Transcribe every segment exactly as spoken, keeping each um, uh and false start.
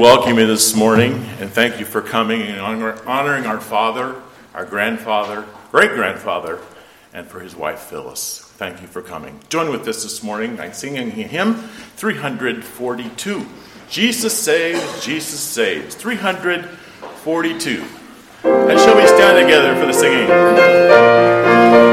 welcome you this morning, and thank you for coming and honor, honoring our father, our grandfather, great-grandfather, and for his wife, Phyllis. Thank you for coming. Join with us this morning by singing hymn three forty-two. Jesus saves, Jesus saves. three forty-two. And shall we stand together for the singing?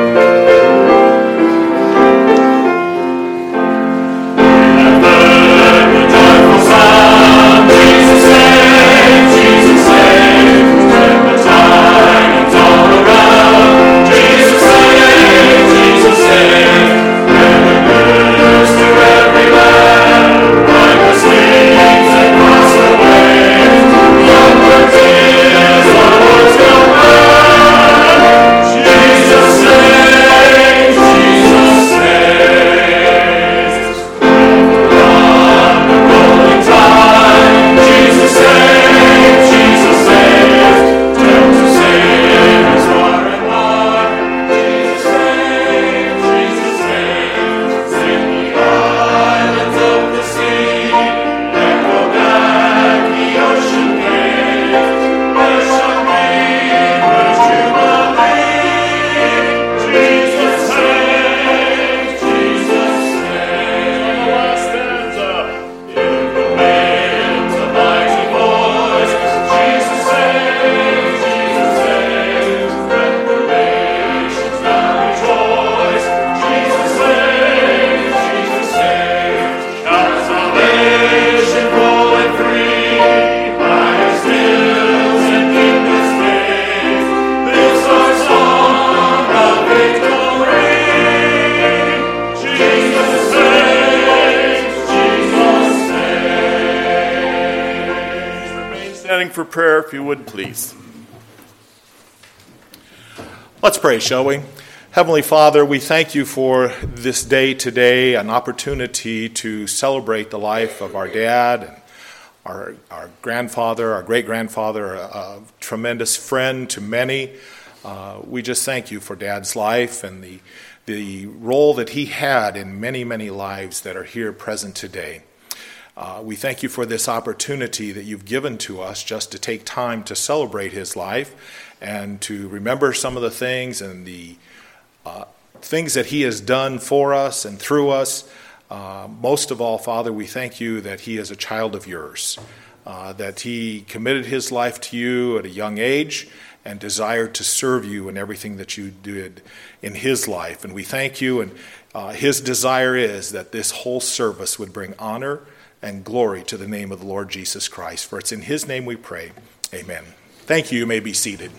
For prayer, if you would, please. Let's pray, shall we? Heavenly Father, we thank you for this day today, an opportunity to celebrate the life of our dad, our, our grandfather, our great-grandfather, a, a tremendous friend to many. Uh, we just thank you for Dad's life and the, the role that he had in many, many lives that are here present today. Uh, we thank you for this opportunity that you've given to us just to take time to celebrate his life and to remember some of the things and the uh, things that he has done for us and through us. Uh, most of all, Father, we thank you that he is a child of yours, uh, that he committed his life to you at a young age and desired to serve you in everything that you did in his life. And we thank you, and uh, his desire is that this whole service would bring honor and glory to the name of the Lord Jesus Christ. For it's in his name we pray. Amen. Thank you. You may be seated.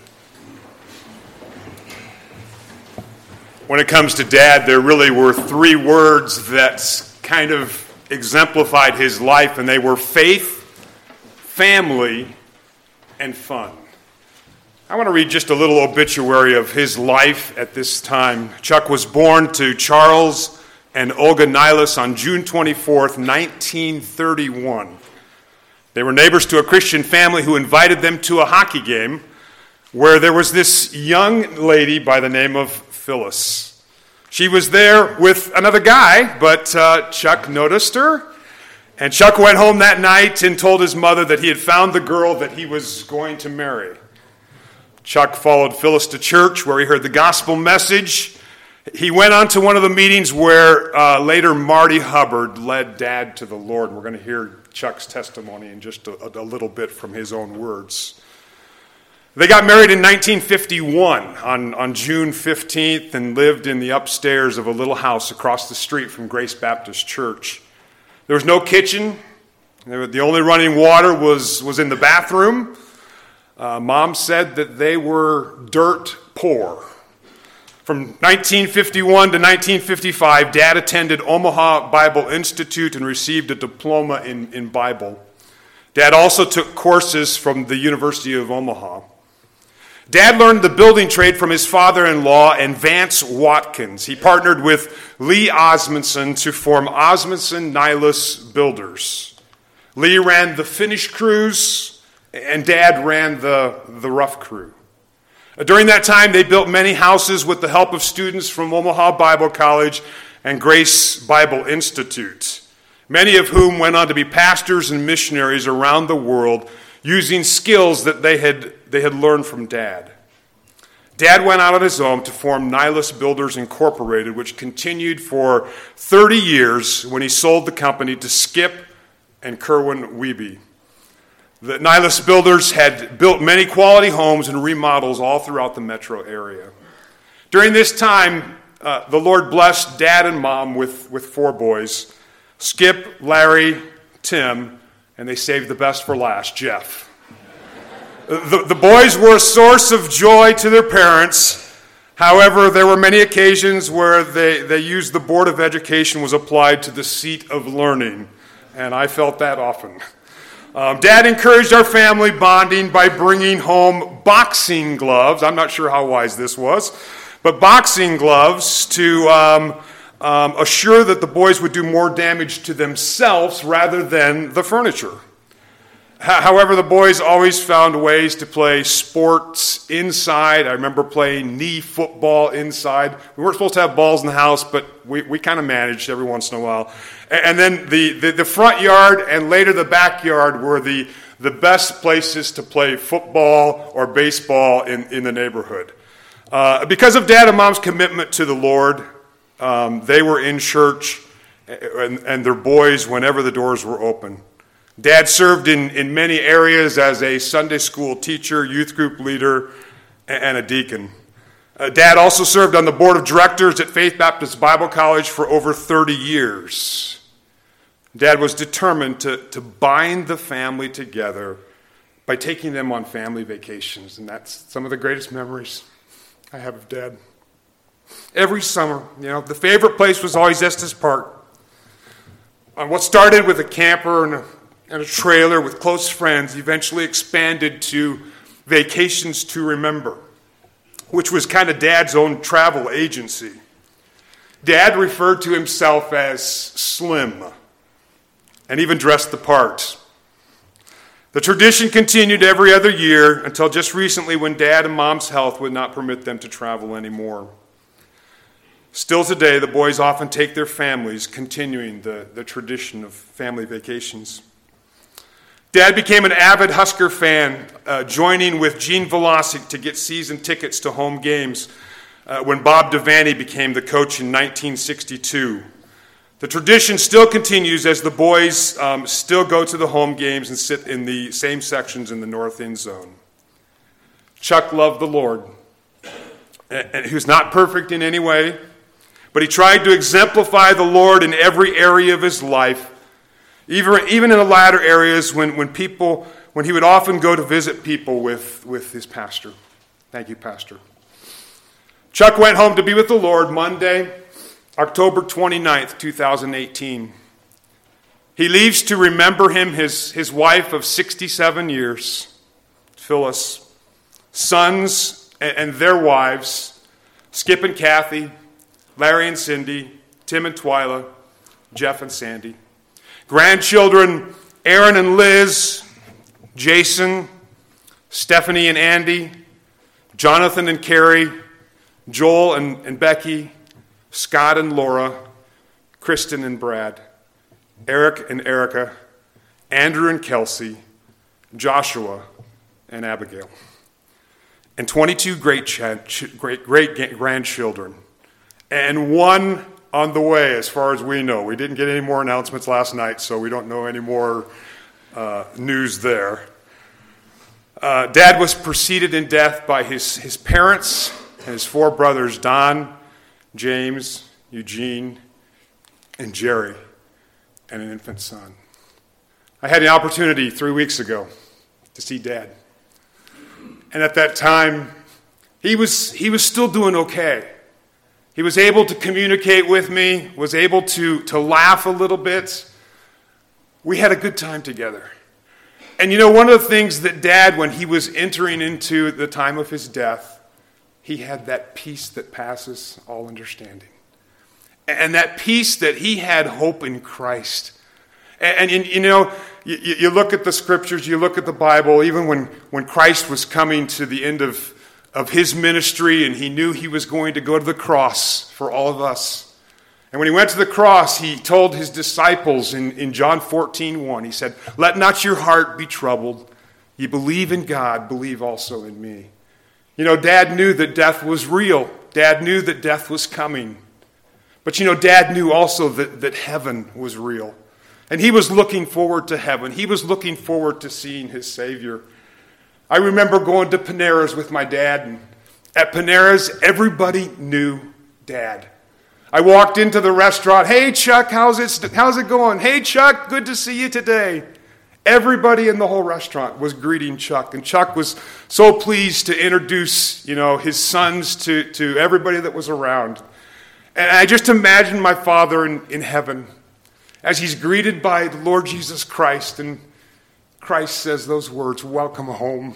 When it comes to Dad, there really were three words that kind of exemplified his life, and they were faith, family, and fun. I want to read just a little obituary of his life at this time. Chuck was born to Charles and Olga Nilas on June twenty-fourth, nineteen thirty-one. They were neighbors to a Christian family who invited them to a hockey game where there was this young lady by the name of Phyllis. She was there with another guy, but uh, Chuck noticed her, and Chuck went home that night and told his mother that he had found the girl that he was going to marry. Chuck followed Phyllis to church where he heard the gospel message. He went on to one of the meetings where uh, later Marty Hubbard led Dad to the Lord. We're going to hear Chuck's testimony in just a, a little bit from his own words. They got married in nineteen fifty-one on, on June fifteenth and lived in the upstairs of a little house across the street from Grace Baptist Church. There was no kitchen. The only running water was, was in the bathroom. Uh, Mom said that they were dirt poor. From nineteen fifty-one to nineteen fifty-five, Dad attended Omaha Bible Institute and received a diploma in, in Bible. Dad also took courses from the University of Omaha. Dad learned the building trade from his father-in-law and Vance Watkins. He partnered with Lee Osmondson to form Osmondson Nilas Builders. Lee ran the finish crews, and Dad ran the, the rough crew. During that time, they built many houses with the help of students from Omaha Bible College and Grace Bible Institute. many of whom went on to be pastors and missionaries around the world using skills that they had, they had learned from Dad. Dad went out on his own to form Nihilus Builders Incorporated, which continued for thirty years when he sold the company to Skip and Kerwin Wiebe. The Nihilus Builders had built many quality homes and remodels all throughout the metro area. During this time, uh, the Lord blessed Dad and Mom with, with four boys, Skip, Larry, Tim, and they saved the best for last, Jeff. The, the boys were a source of joy to their parents. However, there were many occasions where they, they used the Board of Education was applied to the seat of learning, and I felt that often. Um, Dad encouraged our family bonding by bringing home boxing gloves. I'm not sure how wise this was, but boxing gloves to um, um, assure that the boys would do more damage to themselves rather than the furniture. However, the boys always found ways to play sports inside. I remember playing knee football inside. We weren't supposed to have balls in the house, but we, we kind of managed every once in a while. And then the, the, the front yard and later the backyard were the, the best places to play football or baseball in, in the neighborhood. Uh, because of Dad and Mom's commitment to the Lord, um, they were in church and, and their boys whenever the doors were open. Dad served in, in many areas as a Sunday school teacher, youth group leader, and a deacon. Uh, Dad also served on the board of directors at Faith Baptist Bible College for over thirty years. Dad was determined to, to bind the family together by taking them on family vacations, and that's some of the greatest memories I have of Dad. Every summer, you know, the favorite place was always Estes Park. On what started with a camper and a and a trailer with close friends eventually expanded to Vacations to Remember, which was kind of Dad's own travel agency. Dad referred to himself as Slim and even dressed the part. The tradition continued every other year until just recently when Dad and Mom's health would not permit them to travel anymore. Still today, the boys often take their families, continuing the, the tradition of family vacations. Dad became an avid Husker fan, uh, joining with Gene Velocic to get season tickets to home games uh, when Bob Devaney became the coach in nineteen sixty-two. The tradition still continues as the boys um, still go to the home games and sit in the same sections in the north end zone. Chuck loved the Lord. And he was not perfect in any way, but he tried to exemplify the Lord in every area of his life. Even, even in the latter areas when, when people, when he would often go to visit people with, with his pastor. Thank you, Pastor. Chuck went home to be with the Lord Monday, October twenty-ninth, twenty eighteen. He leaves to remember him, his, his wife of sixty-seven years, Phyllis, sons and, and their wives, Skip and Kathy, Larry and Cindy, Tim and Twyla, Jeff and Sandy. Grandchildren, Aaron and Liz, Jason, Stephanie and Andy, Jonathan and Carrie, Joel and, and Becky, Scott and Laura, Kristen and Brad, Eric and Erica, Andrew and Kelsey, Joshua and Abigail, and twenty-two great, ch- great, great grandchildren, and one on the way, as far as we know. We didn't get any more announcements last night, so we don't know any more uh, news there. Uh, Dad was preceded in death by his, his parents and his four brothers, Don, James, Eugene, and Jerry, and an infant son. I had the opportunity three weeks ago to see Dad. And at that time, he was he was still doing okay. He was able to communicate with me, was able to, to laugh a little bit. We had a good time together. And you know, one of the things that Dad, when he was entering into the time of his death, he had that peace that passes all understanding. And that peace that he had hope in Christ. And, and you know, you, you look at the scriptures, you look at the Bible, even when, when Christ was coming to the end of of his ministry, and he knew he was going to go to the cross for all of us. And when he went to the cross, he told his disciples in, in John fourteen one, he said, "Let not your heart be troubled. You believe in God, believe also in me." You know, Dad knew that death was real. Dad knew that death was coming. But you know, Dad knew also that, that heaven was real. And he was looking forward to heaven. He was looking forward to seeing his Savior. I remember going to Panera's with my dad, and at Panera's, everybody knew Dad. I walked into the restaurant, "Hey, Chuck, how's it, how's it going? Hey, Chuck, good to see you today." Everybody in the whole restaurant was greeting Chuck, and Chuck was so pleased to introduce, you know, his sons to, to everybody that was around. And I just imagine my father in, in heaven as he's greeted by the Lord Jesus Christ, and Christ says those words, "Welcome home.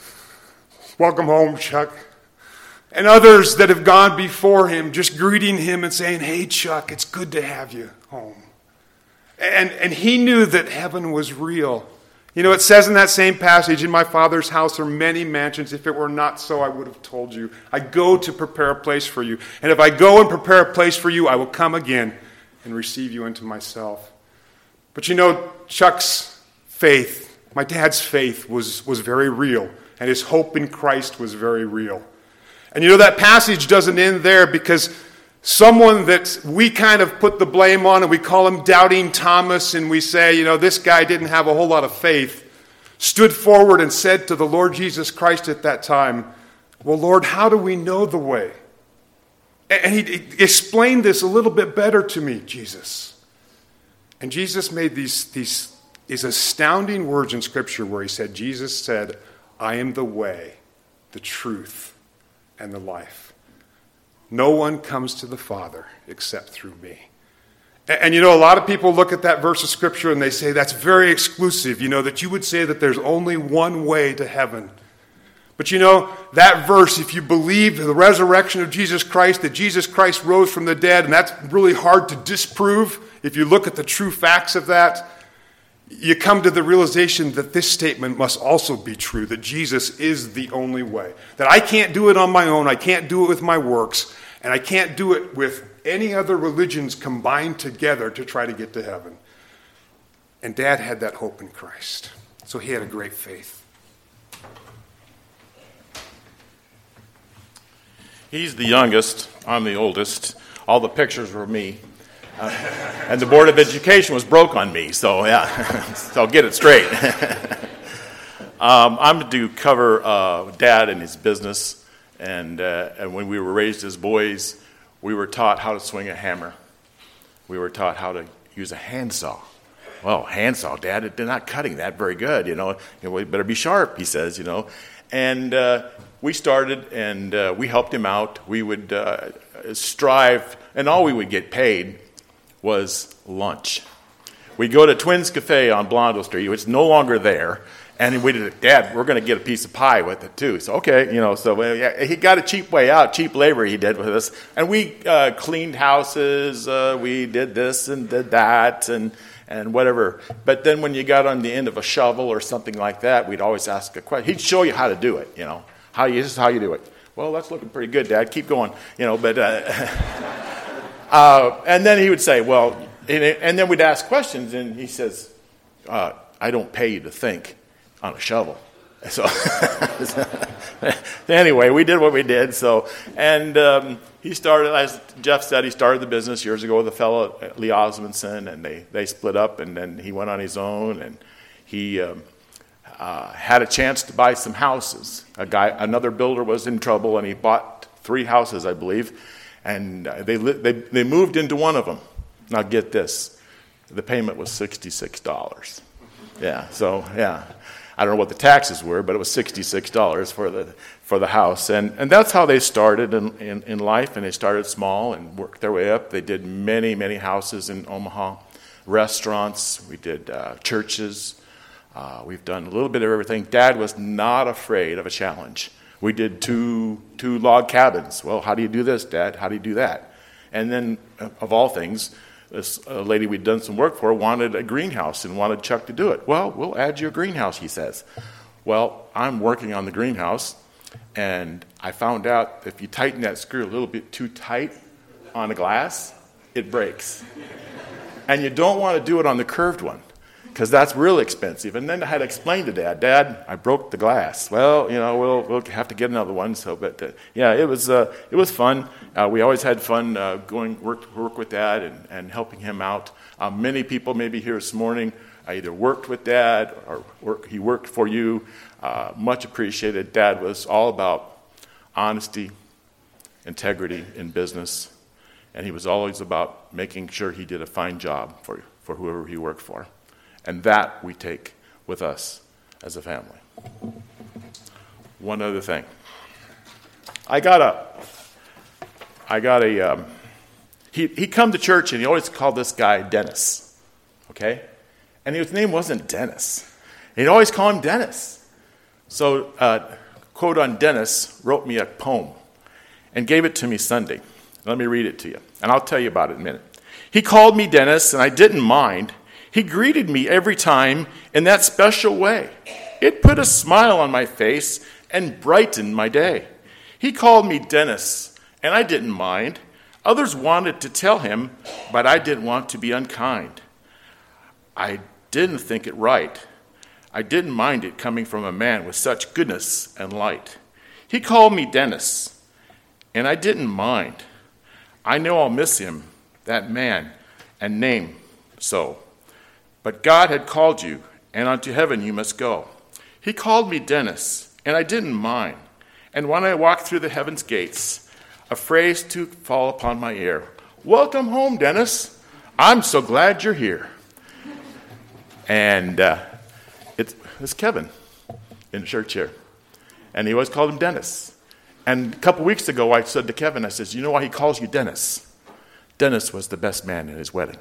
Welcome home, Chuck." And others that have gone before him just greeting him and saying, "Hey, Chuck, it's good to have you home." And, and he knew that heaven was real. You know, it says in that same passage, "In my Father's house are many mansions. If it were not so, I would have told you. I go to prepare a place for you. And if I go and prepare a place for you, I will come again and receive you into myself." But you know, Chuck's faith, my dad's faith, was, was very real. And his hope in Christ was very real. And you know, that passage doesn't end there, because someone that we kind of put the blame on, and we call him Doubting Thomas, and we say, you know, this guy didn't have a whole lot of faith, stood forward and said to the Lord Jesus Christ at that time, "Well, Lord, how do we know the way?" And he explained this a little bit better to me, Jesus. And Jesus made these, these, these astounding words in Scripture where he said, Jesus said, "I am the way, the truth, and the life. No one comes to the Father except through me." And, and you know, a lot of people look at that verse of Scripture and they say that's very exclusive, you know, that you would say that there's only one way to heaven. But you know, that verse, if you believe the resurrection of Jesus Christ, that Jesus Christ rose from the dead, and that's really hard to disprove if you look at the true facts of that, you come to the realization that this statement must also be true, that Jesus is the only way. That I can't do it on my own, I can't do it with my works, and I can't do it with any other religions combined together to try to get to heaven. And Dad had that hope in Christ. So he had a great faith. He's the youngest, I'm the oldest. All the pictures were me. Uh, and the Board of Education was broke on me, so yeah, so I'll get it straight. um, I'm to cover uh, Dad and his business, and, uh, and when we were raised as boys, we were taught how to swing a hammer. We were taught how to use a handsaw. Well, handsaw, Dad, they're not cutting that very good, you know. You know, we better be sharp, he says, you know. And uh, we started, and uh, we helped him out. We would uh, strive, and all we would get paid was lunch. We'd go to Twins Cafe on Blondell Street. It's no longer there. And we did, "Dad, we're going to get a piece of pie with it too." So, okay, you know, so uh, yeah, he got a cheap way out, cheap labor he did with us. And we uh, cleaned houses, uh, we did this and did that and, and whatever. But then when you got on the end of a shovel or something like that, we'd always ask a question. He'd show you how to do it, you know. How you, this is how you do it. "Well, that's looking pretty good, Dad. Keep going." You know, but... Uh, Uh, and then he would say, well, and, and then we'd ask questions, and he says, uh, "I don't pay you to think on a shovel." So anyway, we did what we did. So, and um, he started, as Jeff said, he started the business years ago with a fellow, Lee Osmondson, and they, they split up, and then he went on his own, and he um, uh, had a chance to buy some houses. A guy, another builder was in trouble, and he bought three houses, I believe. And they, they they moved into one of them. Now get this, the payment was sixty-six dollars. Yeah, so yeah, I don't know what the taxes were, but it was sixty-six dollars for the for the house. And and that's how they started in, in, in life. And they started small and worked their way up. They did many many houses in Omaha, restaurants. We did uh, churches. Uh, we've done a little bit of everything. Dad was not afraid of a challenge. We did two two log cabins. Well, how do you do this, Dad? How do you do that? And then, of all things, this uh, lady we'd done some work for wanted a greenhouse and wanted Chuck to do it. Well, we'll add you a greenhouse, he says. Well, I'm working on the greenhouse, and I found out if you tighten that screw a little bit too tight on the glass, it breaks. And you don't want to do it on the curved one, because that's real expensive. And then I had to explain to Dad, Dad, I broke the glass. Well, you know, we'll we'll have to get another one. So, but uh, yeah, it was uh, it was fun. Uh, we always had fun uh, going work work with Dad and, and helping him out. Uh, many people maybe here this morning uh, either worked with Dad or work, he worked for you. Uh, much appreciated. Dad was all about honesty, integrity in business, and he was always about making sure he did a fine job for for whoever he worked for. And that we take with us as a family. One other thing. I got a, I got a, um, he, he come to church and he always called this guy Dennis, okay? And his name wasn't Dennis. And he'd always call him Dennis. So, uh, quote on Dennis, wrote me a poem and gave it to me Sunday. Let me read it to you, and I'll tell you about it in a minute. He called me Dennis, and I didn't mind. He greeted me every time in that special way. It put a smile on my face and brightened my day. He called me Dennis, and I didn't mind. Others wanted to tell him, but I didn't want to be unkind. I didn't think it right. I didn't mind it coming from a man with such goodness and light. He called me Dennis, and I didn't mind. I know I'll miss him, that man, and name so. But God had called you, and unto heaven you must go. He called me Dennis, and I didn't mind. And when I walked through the heaven's gates, a phrase to fall upon my ear. Welcome home, Dennis. I'm so glad you're here. And uh, it's, it's Kevin in the church here. And he always called him Dennis. And a couple weeks ago, I said to Kevin, I said, you know why he calls you Dennis? Dennis was the best man in his wedding.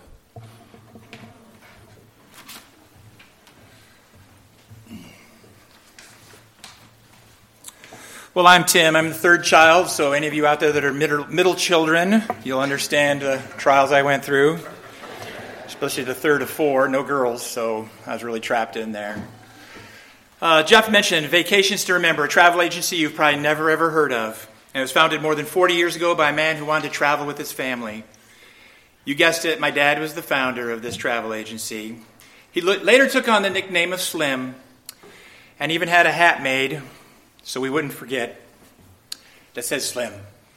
Well, I'm Tim. I'm the third child, so any of you out there that are middle, middle children, you'll understand the trials I went through, especially the third of four, no girls, so I was really trapped in there. Uh, Jeff mentioned Vacations to Remember, a travel agency you've probably never, ever heard of. And it was founded more than forty years ago by a man who wanted to travel with his family. You guessed it, my dad was the founder of this travel agency. He l- later took on the nickname of Slim, and even had a hat made, so we wouldn't forget, that says Slim.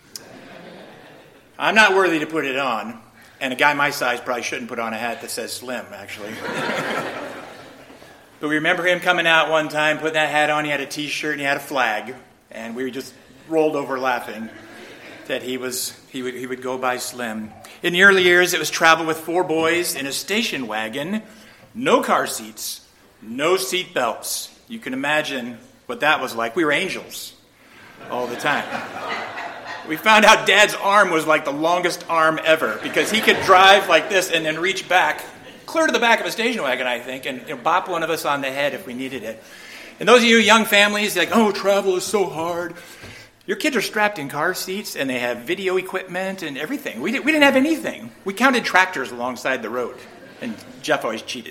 I'm not worthy to put it on, and a guy my size probably shouldn't put on a hat that says Slim, actually. But we remember him coming out one time, putting that hat on, he had a t-shirt and he had a flag, and we just rolled over laughing that he was he would he would go by Slim. In the early years, it was travel with four boys in a station wagon, no car seats, no seat belts. You can imagine what that was like. We were angels all the time. We found out Dad's arm was like the longest arm ever because he could drive like this and then reach back, clear to the back of a station wagon, I think, and you know, bop one of us on the head if we needed it. And those of you young families, like, oh, travel is so hard. Your kids are strapped in car seats and they have video equipment and everything. We, did, we didn't have anything. We counted tractors alongside the road, and Jeff always cheated.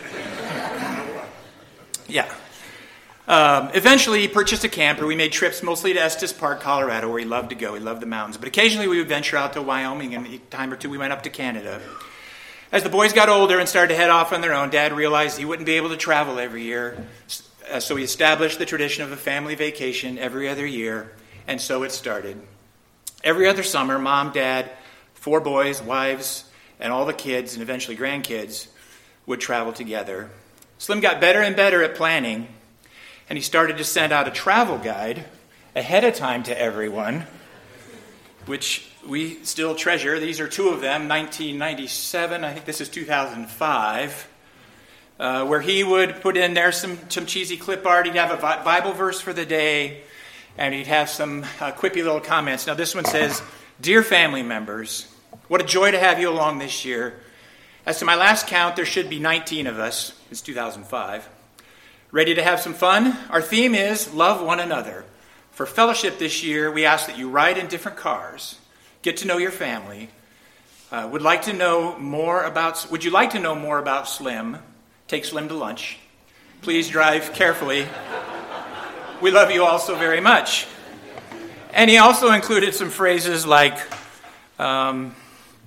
Yeah. Um, eventually, he purchased a camper. We made trips mostly to Estes Park, Colorado, where he loved to go. He loved the mountains. But occasionally, we would venture out to Wyoming, and a time or two, we went up to Canada. As the boys got older and started to head off on their own, Dad realized he wouldn't be able to travel every year. Uh, so he established the tradition of a family vacation every other year, and so it started. Every other summer, Mom, Dad, four boys, wives, and all the kids, and eventually grandkids, would travel together. Slim got better and better at planning, and he started to send out a travel guide ahead of time to everyone, which we still treasure. These are two of them, nineteen ninety-seven, I think this is two thousand five, uh, where he would put in there some, some cheesy clip art. He'd have a Bible verse for the day, and he'd have some uh, quippy little comments. Now this one says, "Dear family members, what a joy to have you along this year. As to my last count, there should be nineteen of us. It's two thousand five. Ready to have some fun? Our theme is love one another. For fellowship this year, we ask that you ride in different cars, get to know your family. Uh, would like to know more about? Would you like to know more about Slim? Take Slim to lunch. Please drive carefully. We love you all so very much." And he also included some phrases like, um,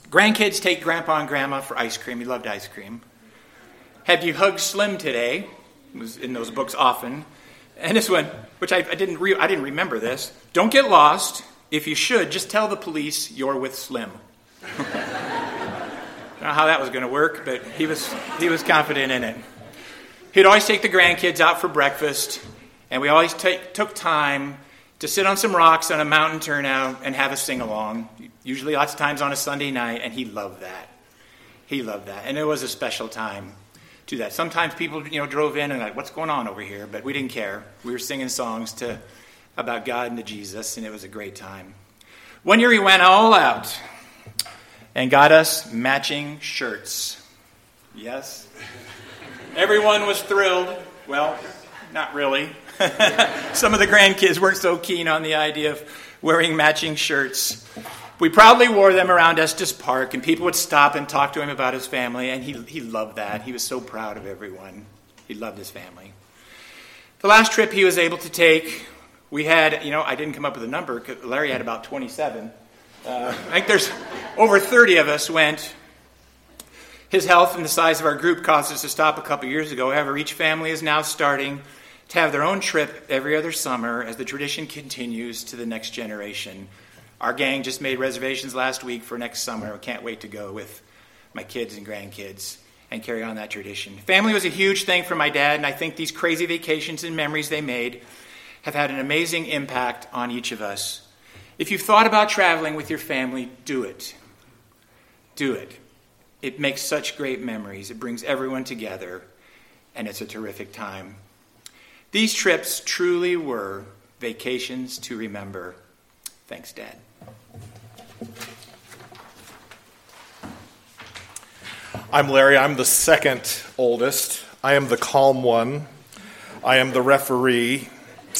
Grandkids take Grandpa and Grandma for ice cream. He loved ice cream. Have you hugged Slim today? It was in those books often. And this one, which I, I didn't re- I didn't remember this. Don't get lost. If you should, just tell the police you're with Slim. I don't know how that was going to work, but he was he was confident in it. He'd always take the grandkids out for breakfast, and we always take, took time to sit on some rocks on a mountain turnout and have a sing-along, usually lots of times on a Sunday night, and he loved that. He loved that, and it was a special time to that. Sometimes people, you know, drove in and like, what's going on over here? But we didn't care. We were singing songs to about God and to Jesus, and it was a great time. One year he went all out and got us matching shirts. Yes. Everyone was thrilled. Well, not really. Some of the grandkids weren't so keen on the idea of wearing matching shirts. We proudly wore them around Estes Park, and people would stop and talk to him about his family, and he he loved that. He was so proud of everyone. He loved his family. The last trip he was able to take, we had, you know, I didn't come up with a number, because Larry had about twenty-seven. Uh, I think there's over thirty of us went. His health and the size of our group caused us to stop a couple years ago. However, each family is now starting to have their own trip every other summer as the tradition continues to the next generation. Our gang just made reservations last week for next summer. I can't wait to go with my kids and grandkids and carry on that tradition. Family was a huge thing for my dad, and I think these crazy vacations and memories they made have had an amazing impact on each of us. If you've thought about traveling with your family, do it. Do it. It makes such great memories. It brings everyone together, and it's a terrific time. These trips truly were vacations to remember. Thanks, Dad. I'm Larry. I'm the second oldest. I am the calm one. I am the referee.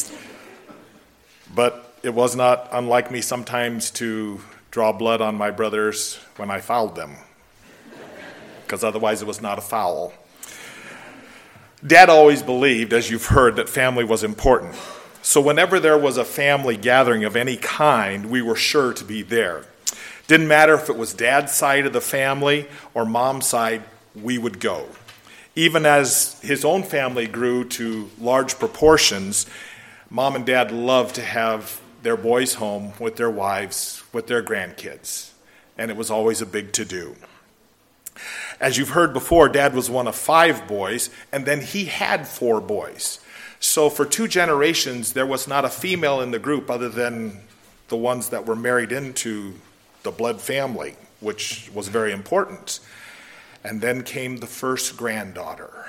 But it was not unlike me sometimes to draw blood on my brothers when I fouled them, because otherwise it was not a foul. Dad always believed, as you've heard, that family was important. So whenever there was a family gathering of any kind, we were sure to be there. Didn't matter if it was Dad's side of the family or Mom's side, we would go. Even as his own family grew to large proportions, Mom and Dad loved to have their boys home with their wives, with their grandkids. And it was always a big to-do. As you've heard before, Dad was one of five boys, and then he had four boys. So for two generations, there was not a female in the group other than the ones that were married into the blood family, which was very important. And then came the first granddaughter.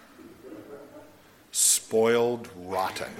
Spoiled rotten.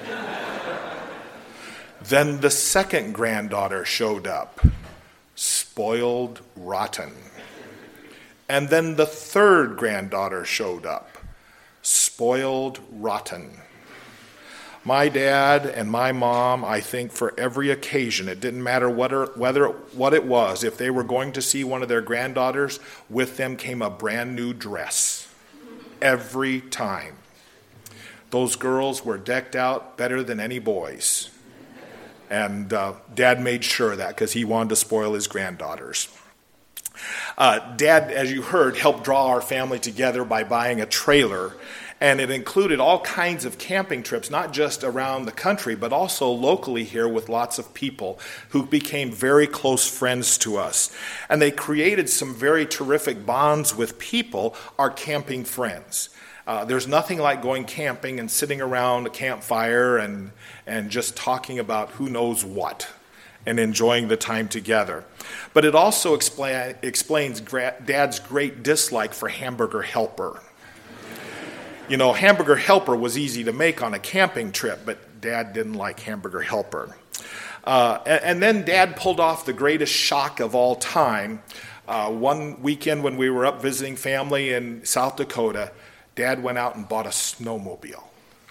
Then the second granddaughter showed up. Spoiled rotten. And then the third granddaughter showed up. Spoiled rotten. My dad and my mom, I think for every occasion, it didn't matter what or, whether what it was, if they were going to see one of their granddaughters, with them came a brand new dress. Every time. Those girls were decked out better than any boys. And uh, Dad made sure of that because he wanted to spoil his granddaughters. Uh, Dad, as you heard, helped draw our family together by buying a trailer, and it included all kinds of camping trips, not just around the country, but also locally here with lots of people who became very close friends to us. And they created some very terrific bonds with people, our camping friends. Uh, there's nothing like going camping and sitting around a campfire and, and just talking about who knows what and enjoying the time together. But it also expla- explains gra- Dad's great dislike for Hamburger Helper. You know, Hamburger Helper was easy to make on a camping trip, but Dad didn't like Hamburger Helper. Uh, and, and then Dad pulled off the greatest shock of all time. Uh, one weekend when we were up visiting family in South Dakota, Dad went out and bought a snowmobile.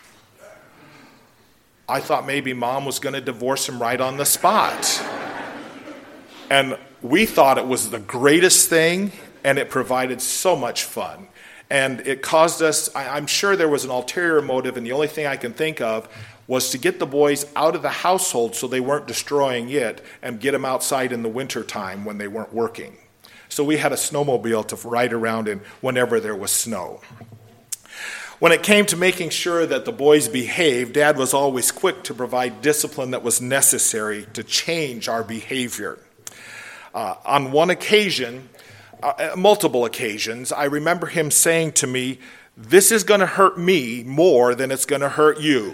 I thought maybe Mom was going to divorce him right on the spot. And we thought it was the greatest thing, and it provided so much fun. And it caused us, I, I'm sure there was an ulterior motive, and the only thing I can think of was to get the boys out of the household so they weren't destroying it and get them outside in the wintertime when they weren't working. So we had a snowmobile to ride around in whenever there was snow. When it came to making sure that the boys behaved, Dad was always quick to provide discipline that was necessary to change our behavior. Uh, on one occasion, uh, multiple occasions, I remember him saying to me, "This is going to hurt me more than it's going to hurt you."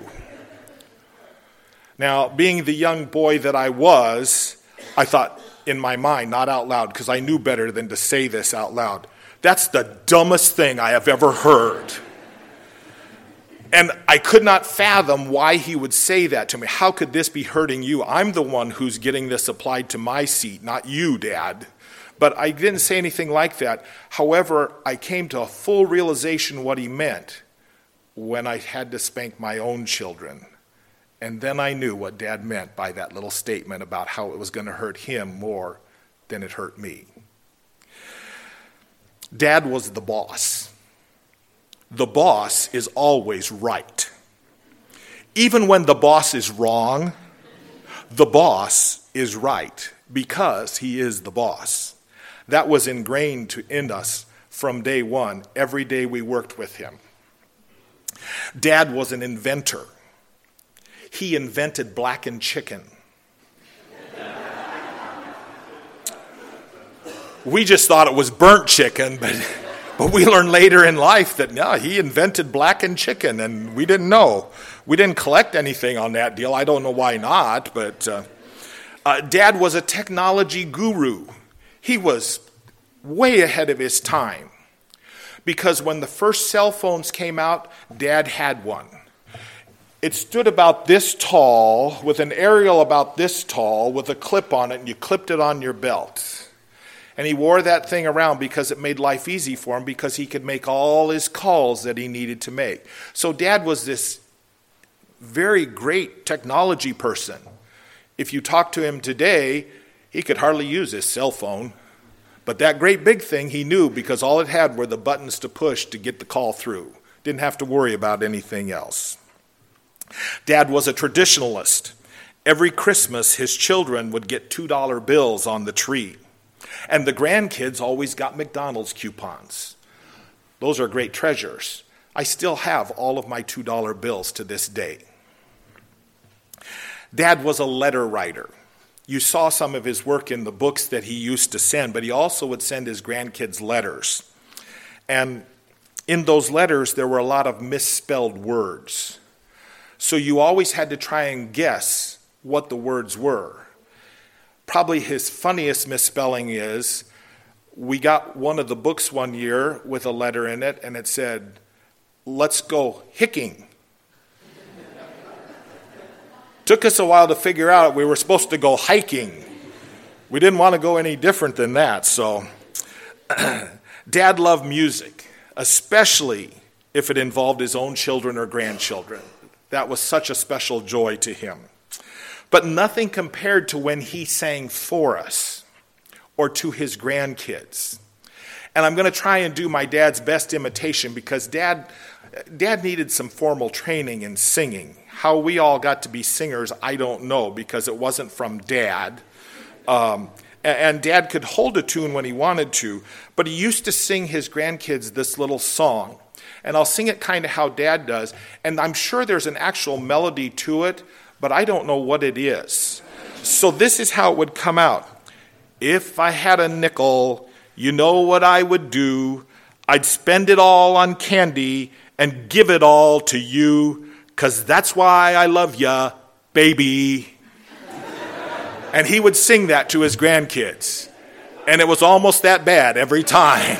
Now, being the young boy that I was, I thought in my mind, not out loud, because I knew better than to say this out loud, "That's the dumbest thing I have ever heard." And I could not fathom why he would say that to me. How could this be hurting you? I'm the one who's getting this applied to my seat, not you, Dad. But I didn't say anything like that. However, I came to a full realization what he meant when I had to spank my own children. And then I knew what Dad meant by that little statement about how it was going to hurt him more than it hurt me. Dad was the boss. The boss is always right. Even when the boss is wrong, the boss is right because he is the boss. That was ingrained to, in us from day one, every day we worked with him. Dad was an inventor. He invented blackened chicken. We just thought it was burnt chicken, but... But we learned later in life that, no, he invented blackened chicken, and we didn't know. We didn't collect anything on that deal. I don't know why not, but uh, uh, Dad was a technology guru. He was way ahead of his time, because when the first cell phones came out, Dad had one. It stood about this tall, with an aerial about this tall, with a clip on it, and you clipped it on your belt. And he wore that thing around because it made life easy for him, because he could make all his calls that he needed to make. So Dad was this very great technology person. If you talk to him today, he could hardly use his cell phone. But that great big thing he knew, because all it had were the buttons to push to get the call through. Didn't have to worry about anything else. Dad was a traditionalist. Every Christmas, his children would get two dollar bills on the tree. And the grandkids always got McDonald's coupons. Those are great treasures. I still have all of my two dollar bills to this day. Dad was a letter writer. You saw some of his work in the books that he used to send, but he also would send his grandkids letters. And in those letters, there were a lot of misspelled words. So you always had to try and guess what the words were. Probably his funniest misspelling is, we got one of the books one year with a letter in it, and it said, "Let's go hicking." Took us a while to figure out we were supposed to go hiking. We didn't want to go any different than that. So Dad loved music, especially if it involved his own children or grandchildren. That was such a special joy to him. But nothing compared to when he sang for us or to his grandkids. And I'm going to try and do my dad's best imitation, because dad, dad needed some formal training in singing. How we all got to be singers, I don't know, because it wasn't from Dad. Um, and Dad could hold a tune when he wanted to, but he used to sing his grandkids this little song. And I'll sing it kind of how Dad does. And I'm sure there's an actual melody to it, but I don't know what it is. So this is how it would come out. If I had a nickel, you know what I would do. I'd spend it all on candy and give it all to you, 'cause that's why I love ya, baby. And he would sing that to his grandkids. And it was almost that bad every time.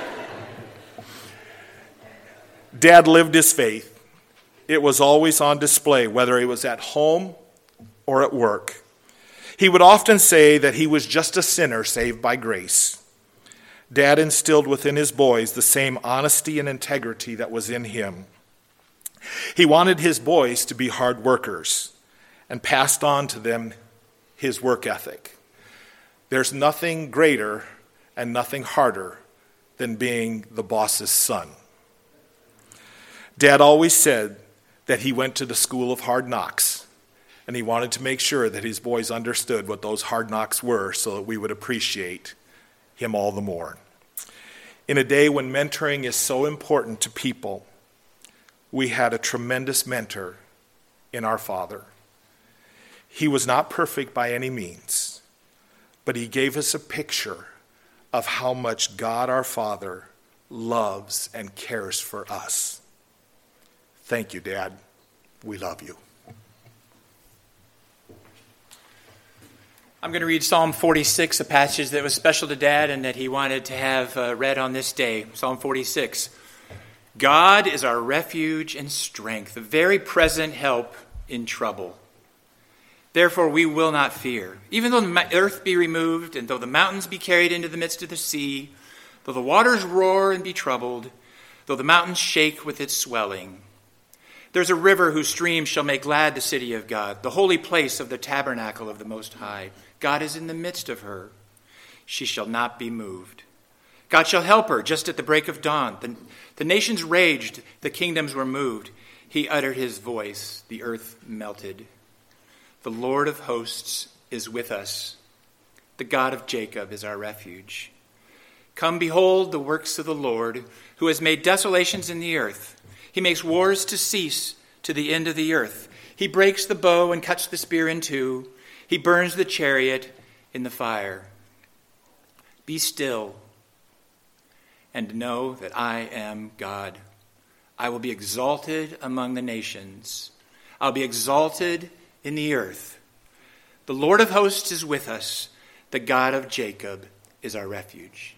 Dad lived his faith. It was always on display, whether he was at home or at work. He would often say that he was just a sinner saved by grace. Dad instilled within his boys the same honesty and integrity that was in him. He wanted his boys to be hard workers and passed on to them his work ethic. There's nothing greater and nothing harder than being the boss's son. Dad always said that he went to the school of hard knocks, and he wanted to make sure that his boys understood what those hard knocks were so that we would appreciate him all the more. In a day when mentoring is so important to people, we had a tremendous mentor in our father. He was not perfect by any means, but he gave us a picture of how much God our Father loves and cares for us. Thank you, Dad. We love you. I'm going to read Psalm forty-six, a passage that was special to Dad and that he wanted to have uh, read on this day. Psalm forty-six. God is our refuge and strength, a very present help in trouble. Therefore we will not fear, even though the earth be removed, and though the mountains be carried into the midst of the sea, though the waters roar and be troubled, though the mountains shake with its swelling. There's a river whose streams shall make glad the city of God, the holy place of the tabernacle of the Most High. God is in the midst of her. She shall not be moved. God shall help her just at the break of dawn. The, the nations raged, the kingdoms were moved. He uttered his voice, the earth melted. The Lord of hosts is with us. The God of Jacob is our refuge. Come, behold the works of the Lord, who has made desolations in the earth. He makes wars to cease to the end of the earth. He breaks the bow and cuts the spear in two. He burns the chariot in the fire. Be still and know that I am God. I will be exalted among the nations. I'll be exalted in the earth. The Lord of hosts is with us. The God of Jacob is our refuge.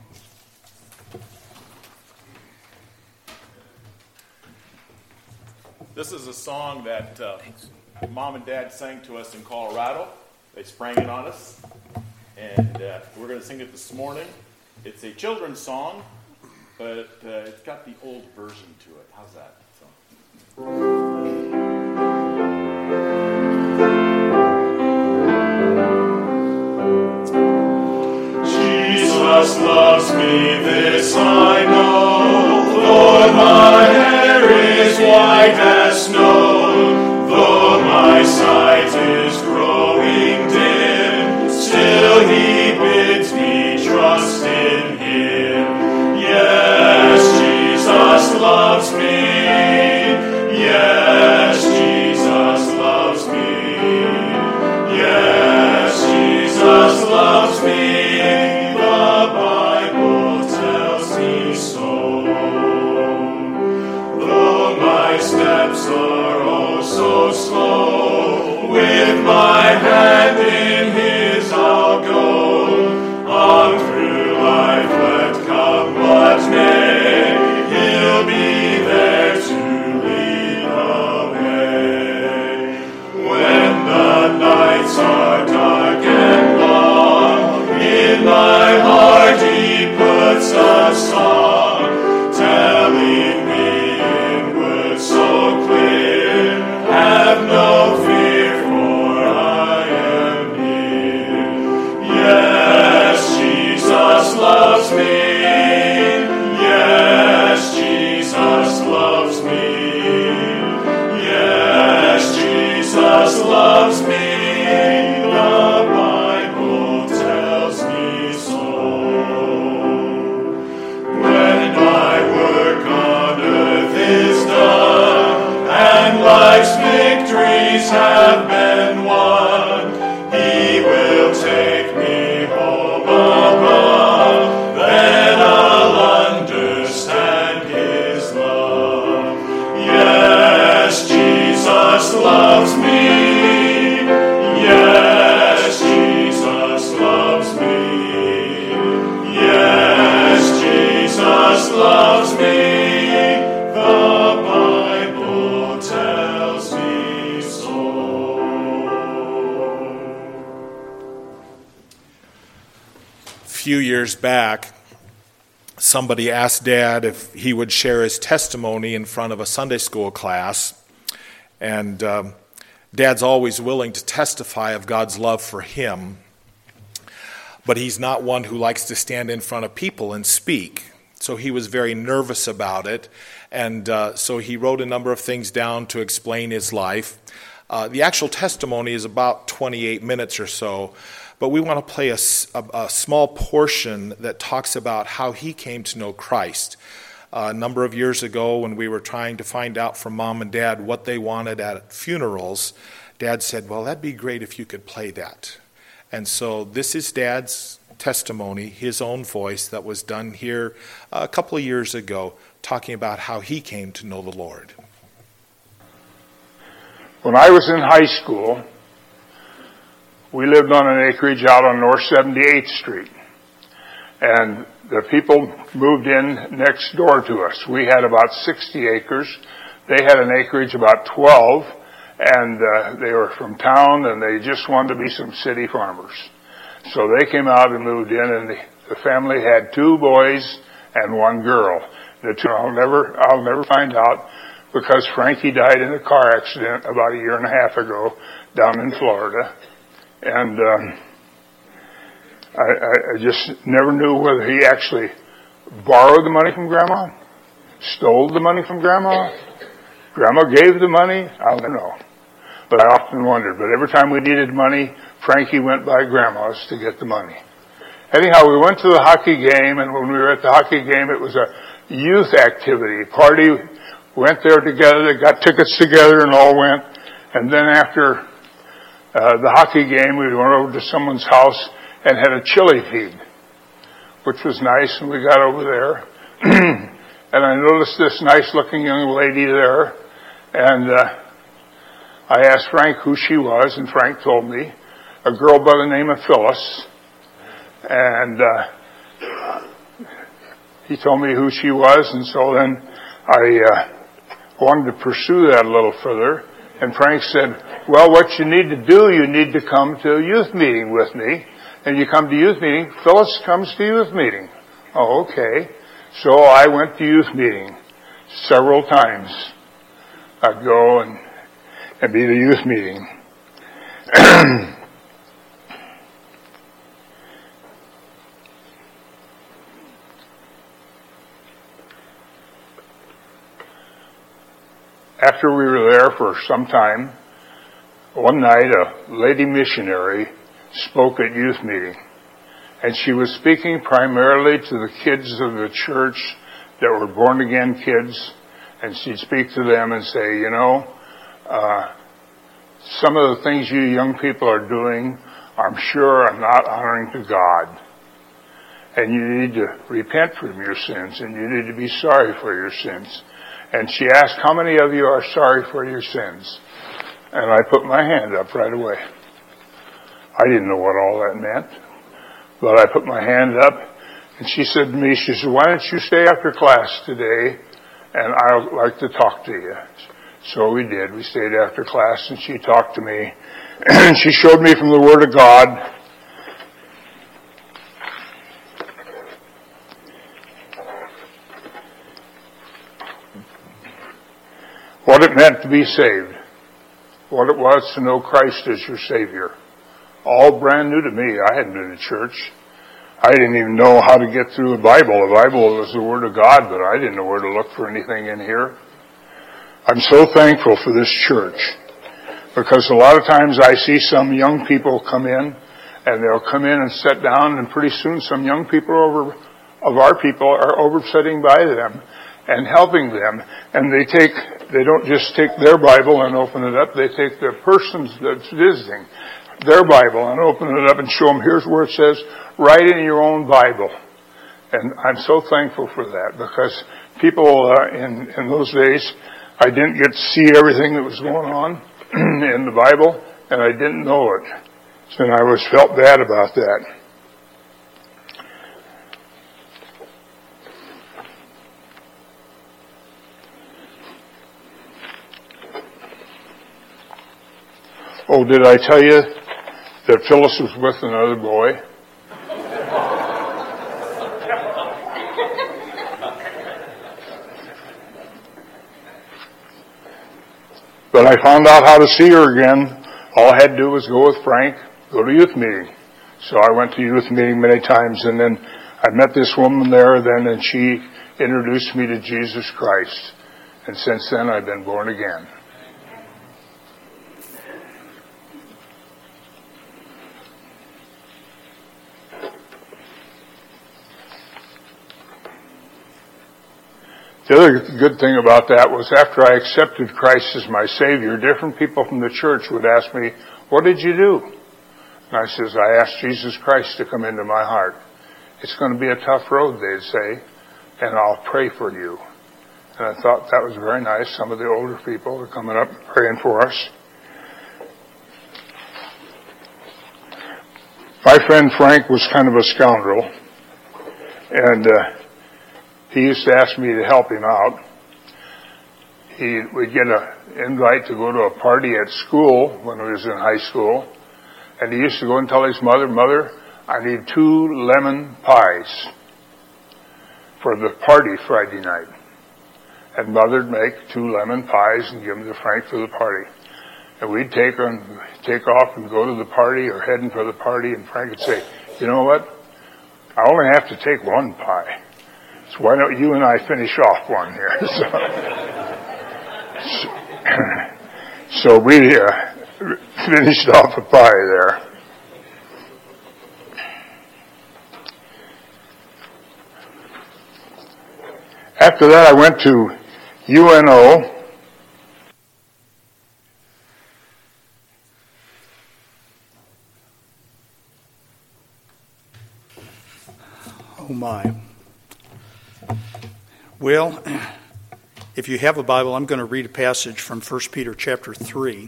This is a song that uh, Mom and Dad sang to us in Colorado. They sprang it on us, and uh, we're going to sing it this morning. It's a children's song, but uh, it's got the old version to it. How's that? So. Jesus loves me, this I know, Lord, my hair is white as snow, though my sight is growing dim, still he bids me trust in him. Yes, Jesus loves me, yes, Jesus loves me, yes, Jesus loves me. Steps are oh so slow, with my hand in his I'll go, on through life let come what may, he'll be there to lead away. When the nights are dark and long, in my heart he puts a song, telling me so clear, have no fear, for I am near. Yes, Jesus loves me. Yes, Jesus loves me. Yes, Jesus loves me. The Bible tells me so. When my work on earth is done, life's victories have been won, he will take me home above, then I'll understand his love. Yes, Jesus loves me. Yes, Jesus loves me. Yes, Jesus loves me. The Bible tells me so. A few years back, somebody asked Dad if he would share his testimony in front of a Sunday school class. And um, Dad's always willing to testify of God's love for him, but he's not one who likes to stand in front of people and speak. So he was very nervous about it, and uh, so he wrote a number of things down to explain his life. Uh, the actual testimony is about twenty-eight minutes or so, but we want to play a, a, a small portion that talks about how he came to know Christ. Uh, a number of years ago, when we were trying to find out from Mom and Dad what they wanted at funerals, Dad said, well, that'd be great if you could play that. And so this is Dad's testimony, his own voice, that was done here a couple of years ago, talking about how he came to know the Lord. When I was in high school, we lived on an acreage out on North seventy-eighth Street. And the people moved in next door to us. We had about sixty acres. They had an acreage about twelve. And uh, they were from town, and they just wanted to be some city farmers. So they came out and moved in, and the, the family had two boys and one girl. The two I'll never, I'll never find out, because Frankie died in a car accident about a year and a half ago down in Florida. And um, I, I just never knew whether he actually borrowed the money from Grandma, stole the money from Grandma, Grandma gave the money. I'll never know. But I often wondered. But every time we needed money, Frankie went by Grandma's to get the money. Anyhow, we went to the hockey game, and when we were at the hockey game, it was a youth activity. Party went there together. They got tickets together and all went. And then after uh, the hockey game, we went over to someone's house and had a chili feed, which was nice. And we got over there, and I noticed this nice-looking young lady there, and uh, I asked Frank who she was, and Frank told me, a girl by the name of Phyllis. And uh, he told me who she was, and so then I uh, wanted to pursue that a little further. And Frank said, well, what you need to do, you need to come to a youth meeting with me. And you come to youth meeting, Phyllis comes to youth meeting. Oh, okay. So I went to youth meeting several times. I'd go and and be the youth meeting. After we were there for some time, one night a lady missionary spoke at youth meeting. And she was speaking primarily to the kids of the church that were born-again kids. And she'd speak to them and say, you know, uh, some of the things you young people are doing, I'm sure are not honoring to God. And you need to repent from your sins, and you need to be sorry for your sins. And she asked, how many of you are sorry for your sins? And I put my hand up right away. I didn't know what all that meant, but I put my hand up, and she said to me, she said, why don't you stay after class today, and I'd like to talk to you. So we did. We stayed after class, and she talked to me, and she showed me from the Word of God what it meant to be saved, what it was to know Christ as your Savior. All brand new to me. I hadn't been to church. I didn't even know how to get through the Bible. The Bible was the Word of God, but I didn't know where to look for anything in here. I'm so thankful for this church, because a lot of times I see some young people come in, and they'll come in and sit down, and pretty soon some young people over of our people are over sitting by them and helping them. And they take, they don't just take their Bible and open it up, they take the person's that's visiting their Bible and open it up and show them, here's where it says, write in your own Bible. And I'm so thankful for that, because people uh, in, in those days, I didn't get to see everything that was going on in the Bible, and I didn't know it. And I always felt bad about that. Oh, did I tell you that Phyllis was with another boy? But I found out how to see her again. All I had to do was go with Frank, go to youth meeting. So I went to youth meeting many times, and then I met this woman there then, and she introduced me to Jesus Christ. And since then, I've been born again. The other good thing about that was after I accepted Christ as my Savior, different people from the church would ask me, what did you do? And I says, I asked Jesus Christ to come into my heart. It's going to be a tough road, they'd say, and I'll pray for you. And I thought that was very nice. Some of the older people are coming up praying for us. My friend Frank was kind of a scoundrel, and uh, he used to ask me to help him out. He would get an invite to go to a party at school when he was in high school, and he used to go and tell his mother, Mother, I need two lemon pies for the party Friday night. And Mother'd make two lemon pies and give them to Frank for the party. And we'd take her and take off and go to the party or heading for the party, and Frank would say, you know what? I only have to take one pie. So why don't you and I finish off one here? So, so we uh, finished off a pie there. After that, I went to U N O. Oh my. Well, if you have a Bible, I'm going to read a passage from First Peter chapter three.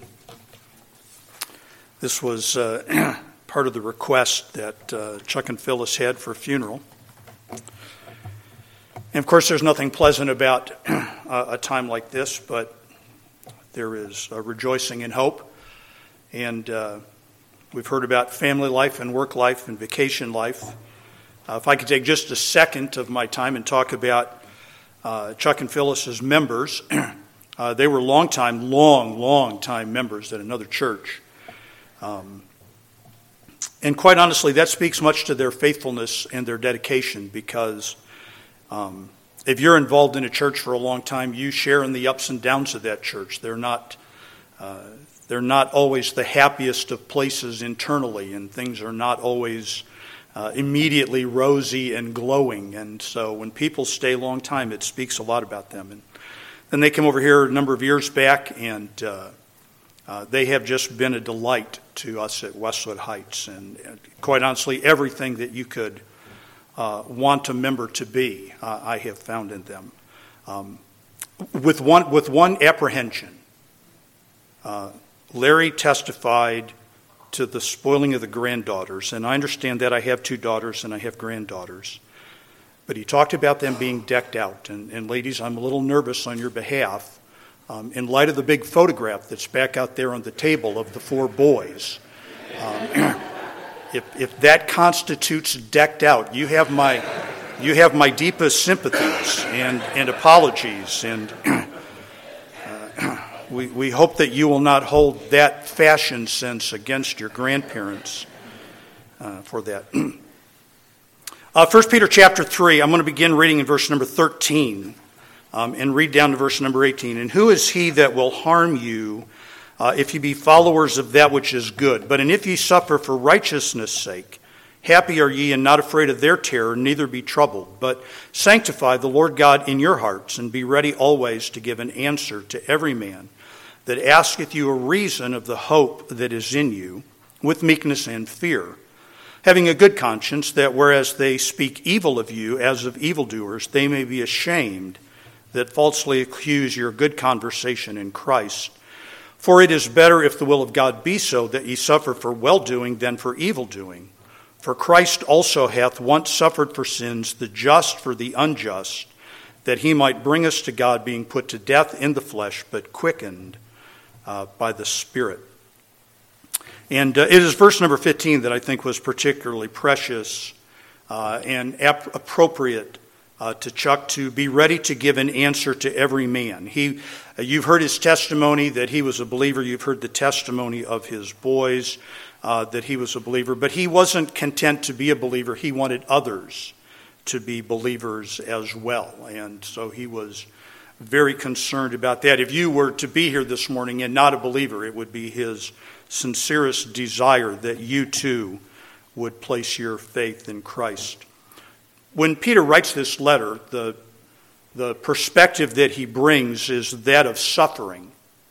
This was uh, part of the request that uh, Chuck and Phyllis had for a funeral. And of course, there's nothing pleasant about a time like this, but there is a rejoicing in hope. And uh, we've heard about family life and work life and vacation life. Uh, if I could take just a second of my time and talk about uh, Chuck and Phyllis' members. uh, they were long time, long, long time members at another church. Um, and quite honestly, that speaks much to their faithfulness and their dedication, because Um, if you're involved in a church for a long time, you share in the ups and downs of that church. They're not, uh, they're not always the happiest of places internally, and things are not always uh, immediately rosy and glowing. And so when people stay a long time, it speaks a lot about them. And then they came over here a number of years back, and uh, uh, they have just been a delight to us at Westwood Heights. And, and quite honestly, everything that you could Uh, want a member to be, uh, I have found in them. Um, with one with one apprehension, uh, Larry testified to the spoiling of the granddaughters, and I understand that. I have two daughters and I have granddaughters. But he talked about them being decked out. And, and ladies, I'm a little nervous on your behalf. Um, in light of the big photograph that's back out there on the table of the four boys, um, If, if that constitutes decked out, you have my you have my deepest sympathies and, and apologies, and uh, we we hope that you will not hold that fashion sense against your grandparents uh, for that. uh, First Peter chapter three. I'm going to begin reading in verse number thirteen um, and read down to verse number eighteen. And who is he that will harm you, Uh, if ye be followers of that which is good? But and if ye suffer for righteousness' sake, happy are ye, and not afraid of their terror, neither be troubled. But sanctify the Lord God in your hearts, and be ready always to give an answer to every man that asketh you a reason of the hope that is in you, with meekness and fear, having a good conscience, that whereas they speak evil of you as of evildoers, they may be ashamed that falsely accuse your good conversation in Christ. For it is better, if the will of God be so, that ye suffer for well-doing than for evil-doing. For Christ also hath once suffered for sins, the just for the unjust, that he might bring us to God, being put to death in the flesh, but quickened uh, by the Spirit. And uh, it is verse number fifteen that I think was particularly precious uh, and ap- appropriate Uh, to Chuck, to be ready to give an answer to every man. He, uh, you've heard his testimony that he was a believer. You've heard the testimony of his boys uh, that he was a believer. But he wasn't content to be a believer. He wanted others to be believers as well. And so he was very concerned about that. If you were to be here this morning and not a believer, it would be his sincerest desire that you too would place your faith in Christ. When Peter writes this letter, the the perspective that he brings is that of suffering.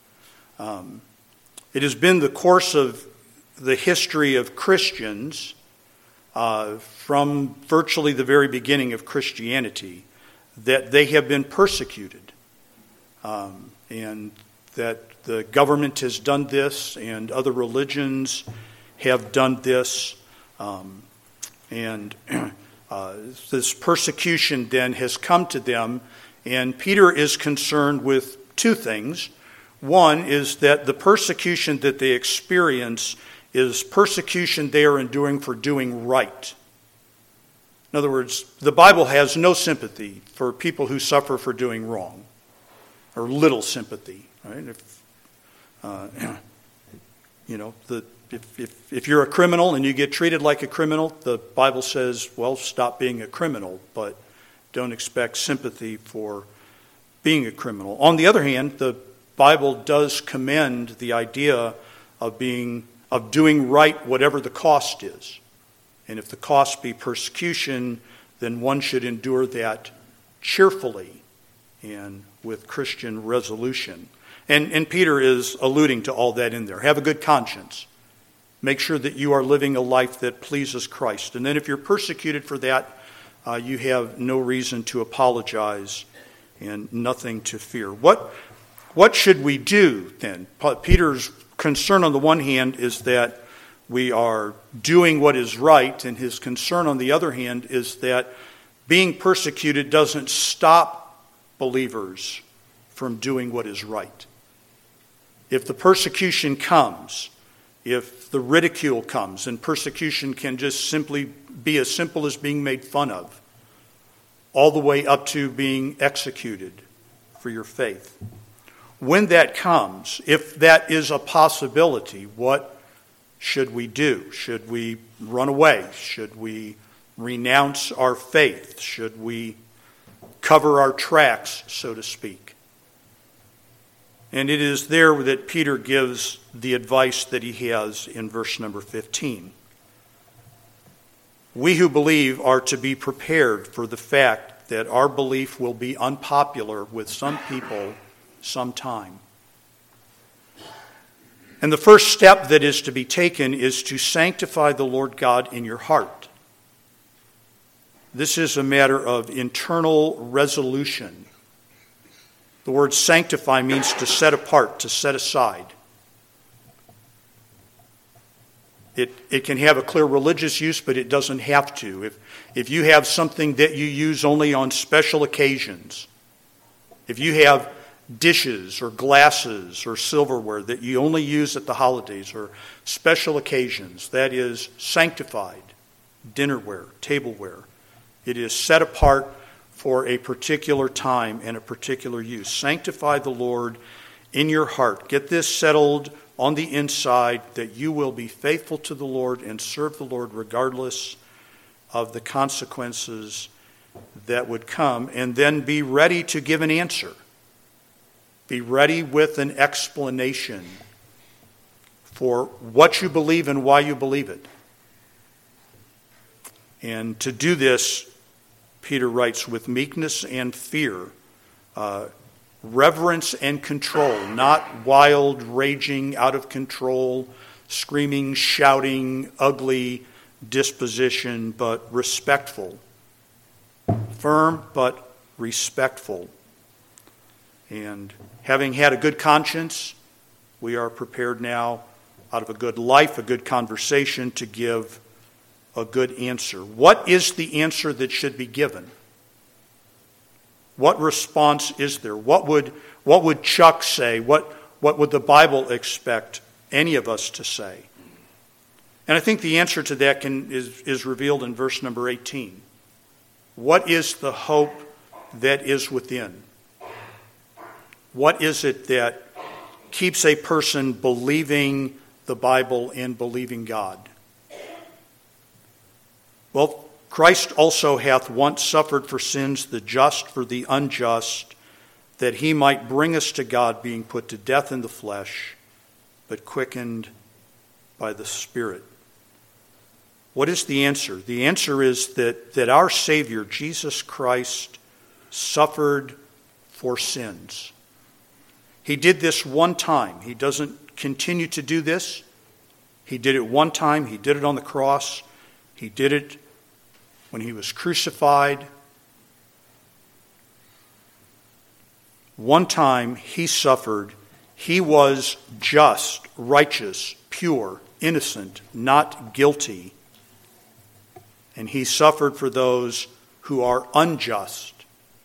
Um, it has been the course of the history of Christians uh, from virtually the very beginning of Christianity that they have been persecuted. Um, and that the government has done this and other religions have done this. Um, and uh, this persecution then has come to them. And Peter is concerned with two things. One is that the persecution that they experience is persecution they are enduring for doing right. In other words, the Bible has no sympathy for people who suffer for doing wrong, or little sympathy. Right? If, uh, you know, the, if, if, if you're a criminal and you get treated like a criminal, the Bible says, well, stop being a criminal, but don't expect sympathy for being a criminal. On the other hand, the Bible does commend the idea of being of doing right whatever the cost is. And if the cost be persecution, then one should endure that cheerfully and with Christian resolution. And, and Peter is alluding to all that in there. Have a good conscience. Make sure that you are living a life that pleases Christ. And then if you're persecuted for that, uh, you have no reason to apologize and nothing to fear. What, what should we do then? Peter's concern on the one hand is that we are doing what is right, and his concern on the other hand is that being persecuted doesn't stop believers from doing what is right. If the persecution comes, if the ridicule comes, and persecution can just simply be as simple as being made fun of, all the way up to being executed for your faith. When that comes, if that is a possibility, what should we do? Should we run away? Should we renounce our faith? Should we cover our tracks, so to speak? And it is there that Peter gives the advice that he has in verse number fifteen. We who believe are to be prepared for the fact that our belief will be unpopular with some people sometime. And the first step that is to be taken is to sanctify the Lord God in your heart. This is a matter of internal resolution. The word sanctify means to set apart, to set aside. It, it can have a clear religious use, but it doesn't have to. If, if you have something that you use only on special occasions, if you have dishes or glasses or silverware that you only use at the holidays or special occasions, that is sanctified dinnerware, tableware. It is set apart for a particular time and a particular use. Sanctify the Lord in your heart. Get this settled on the inside that you will be faithful to the Lord and serve the Lord regardless of the consequences that would come, and then be ready to give an answer. Be ready with an explanation for what you believe and why you believe it. And to do this, Peter writes, with meekness and fear, uh, reverence and control, not wild, raging, out of control, screaming, shouting, ugly disposition, but respectful. Firm, but respectful. And having had a good conscience, we are prepared now, out of a good life, a good conversation, to give a good answer. What is the answer that should be given? What response is there? What would what would Chuck say? What what would the Bible expect any of us to say? And I think the answer to that can is, is revealed in verse number eighteen. What is the hope that is within? What is it that keeps a person believing the Bible and believing God? Well, Christ also hath once suffered for sins, the just for the unjust, that he might bring us to God, being put to death in the flesh, but quickened by the Spirit. What is the answer? The answer is that, that our Savior, Jesus Christ, suffered for sins. He did this one time. He doesn't continue to do this. He did it one time. He did it on the cross. He did it when he was crucified. One time he suffered. He was just, righteous, pure, innocent, not guilty. And he suffered for those who are unjust.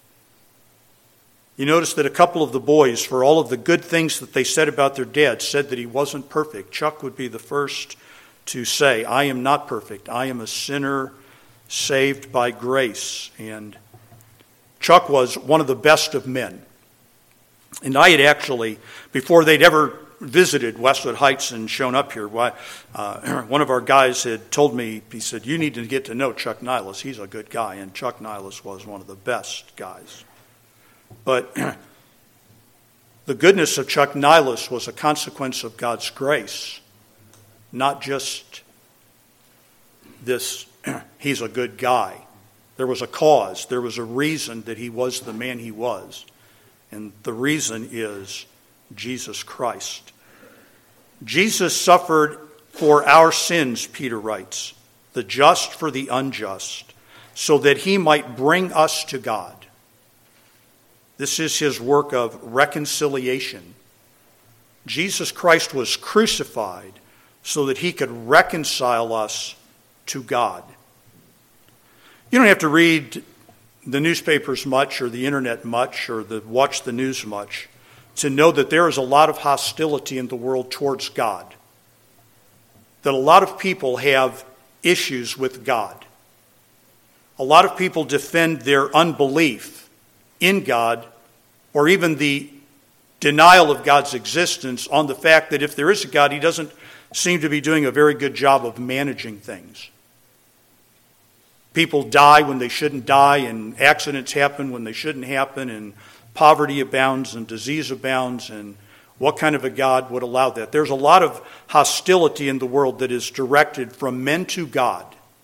You notice that a couple of the boys, for all of the good things that they said about their dad, said that he wasn't perfect. Chuck would be the first to say, I am not perfect. I am a sinner saved by grace. And Chuck was one of the best of men. And I had actually, before they'd ever visited Westwood Heights and shown up here, uh, one of our guys had told me, he said, you need to get to know Chuck Nihilus. He's a good guy. And Chuck Nihilus was one of the best guys. But the goodness of Chuck Nihilus was a consequence of God's grace, not just this, he's a good guy. There was a cause. There was a reason that he was the man he was. And the reason is Jesus Christ. Jesus suffered for our sins, Peter writes, the just for the unjust, so that he might bring us to God. This is his work of reconciliation. Jesus Christ was crucified so that he could reconcile us to God. You don't have to read the newspapers much or the internet much or the, watch the news much to know that there is a lot of hostility in the world towards God. That a lot of people have issues with God. A lot of people defend their unbelief in God, or even the denial of God's existence on the fact that if there is a God, he doesn't seem to be doing a very good job of managing things. People die when they shouldn't die, and accidents happen when they shouldn't happen, and poverty abounds and disease abounds, and what kind of a God would allow that? There's a lot of hostility in the world that is directed from men to God.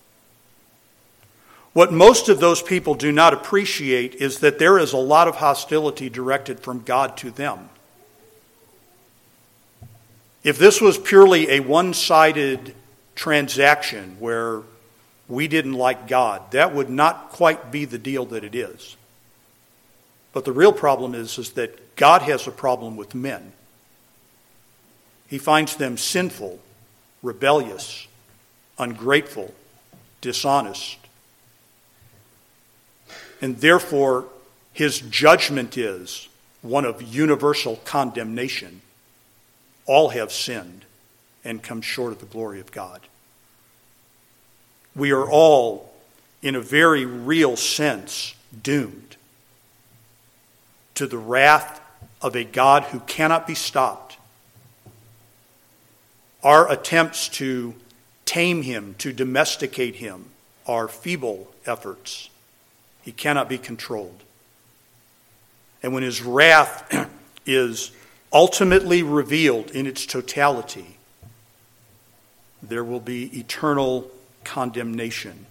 What most of those people do not appreciate is that there is a lot of hostility directed from God to them. If this was purely a one-sided transaction where we didn't like God, that would not quite be the deal that it is. But the real problem is, is that God has a problem with men. He finds them sinful, rebellious, ungrateful, dishonest. And therefore, his judgment is one of universal condemnation. All have sinned and come short of the glory of God. We are all, in a very real sense, doomed to the wrath of a God who cannot be stopped. Our attempts to tame him, to domesticate him, are feeble efforts. He cannot be controlled. And when his wrath is ultimately revealed in its totality, there will be eternal condemnation.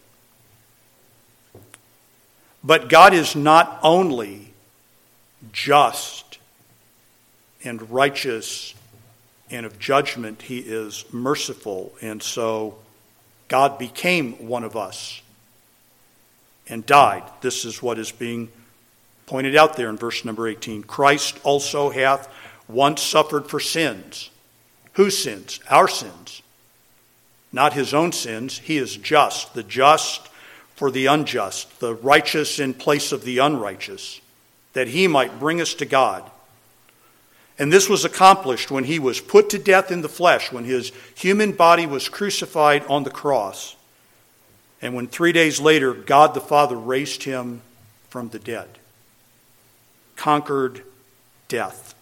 But God is not only just and righteous and of judgment, he is merciful. And so God became one of us and died. This is what is being pointed out there in verse number eighteen. Christ also hath once suffered for sins. Whose sins? Our sins. Not his own sins. He is just, the just for the unjust, the righteous in place of the unrighteous, that he might bring us to God. And this was accomplished when he was put to death in the flesh, when his human body was crucified on the cross. And when three days later, God the Father raised him from the dead, conquered death.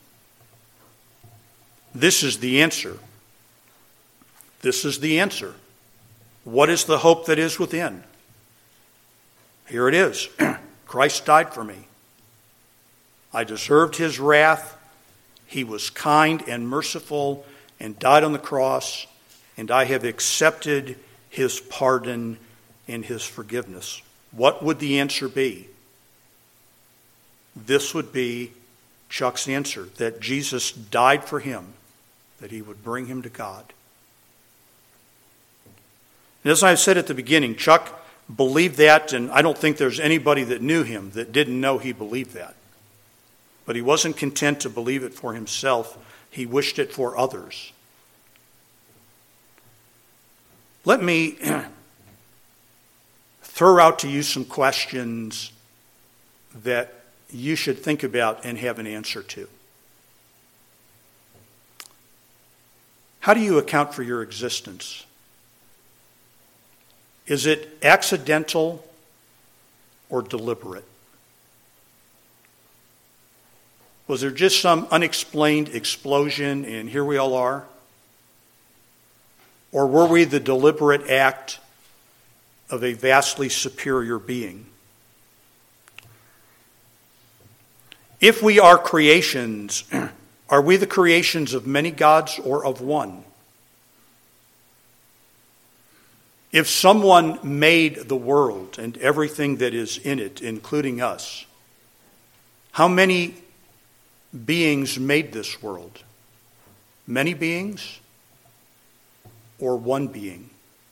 This is the answer. This is the answer. What is the hope that is within? Here it is. Christ died for me. I deserved his wrath. He was kind and merciful and died on the cross, and I have accepted his pardon and his forgiveness. What would the answer be? this would be Chuck's answer, that Jesus died for him, that he would bring him to God. And as I said at the beginning, Chuck believed that, and I don't think there's anybody that knew him that didn't know he believed that. But he wasn't content to believe it for himself. He wished it for others. Let me throw out to you some questions that you should think about and have an answer to. How do you account for your existence? Is it accidental or deliberate? Was there just some unexplained explosion and here we all are? Or were we the deliberate act of a vastly superior being? If we are creations, are we the creations of many gods or of one? If someone made the world and everything that is in it, including us, how many beings made this world? Many beings or one being?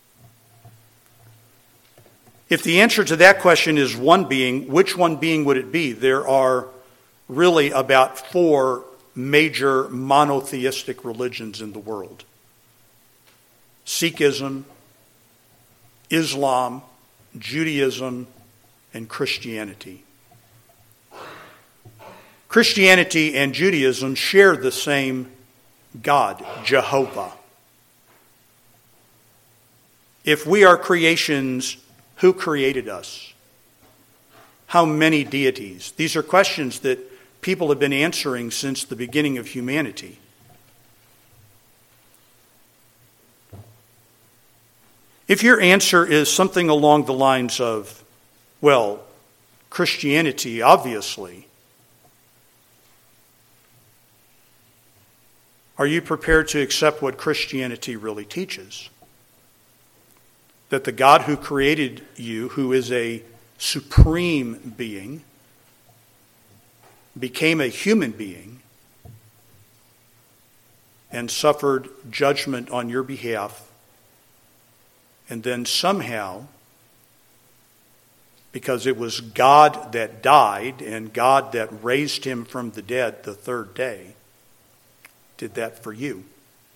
If the answer to that question is one being, which one being would it be? There are really about four major monotheistic religions in the world. Sikhism, Islam, Judaism, and Christianity. Christianity and Judaism share the same God, Jehovah. If we are creations, who created us? How many deities? These are questions that people have been answering since the beginning of humanity. If your answer is something along the lines of, well, Christianity, obviously, are you prepared to accept what Christianity really teaches? That the God who created you, who is a supreme being, became a human being and suffered judgment on your behalf, and then somehow, because it was God that died and God that raised him from the dead the third day, did that for you.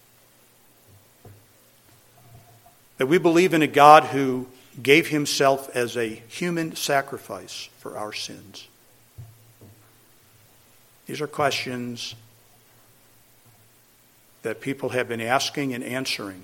That we believe in a God who gave himself as a human sacrifice for our sins. These are questions that people have been asking and answering.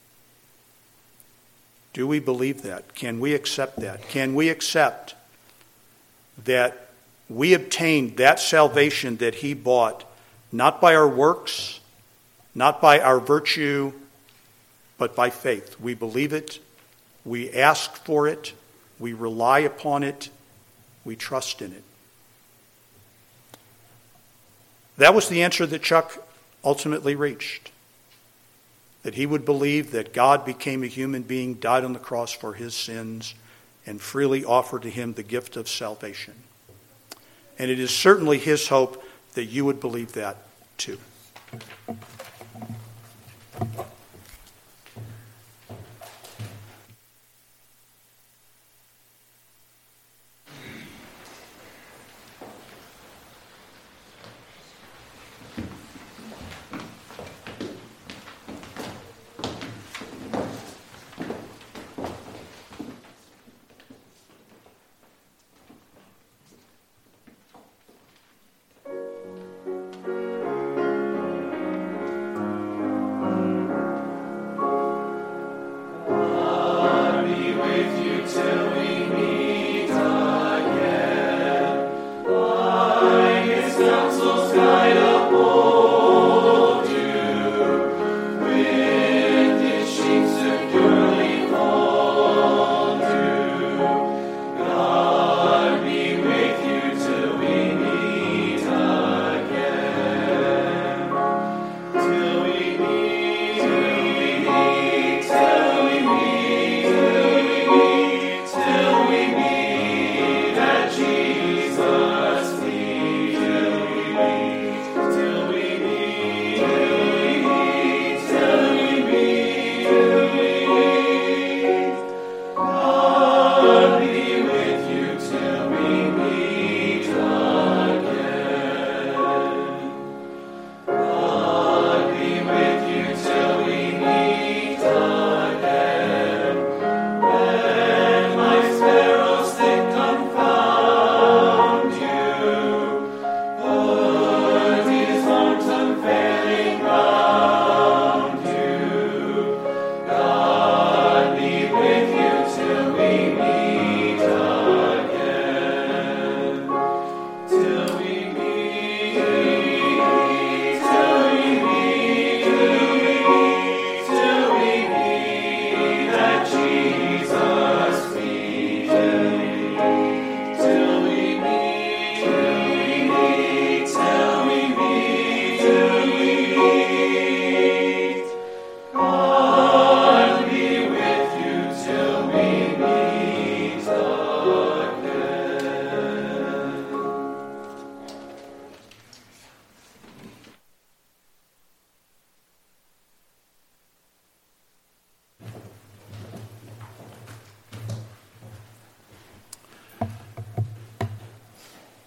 Do we believe that? Can we accept that? Can we accept that we obtained that salvation that he bought, not by our works, not by our virtue, but by faith? We believe it, we ask for it, we rely upon it, we trust in it. That was the answer that Chuck ultimately reached. That he would believe that God became a human being, died on the cross for his sins, and freely offered to him the gift of salvation. And it is certainly his hope that you would believe that too.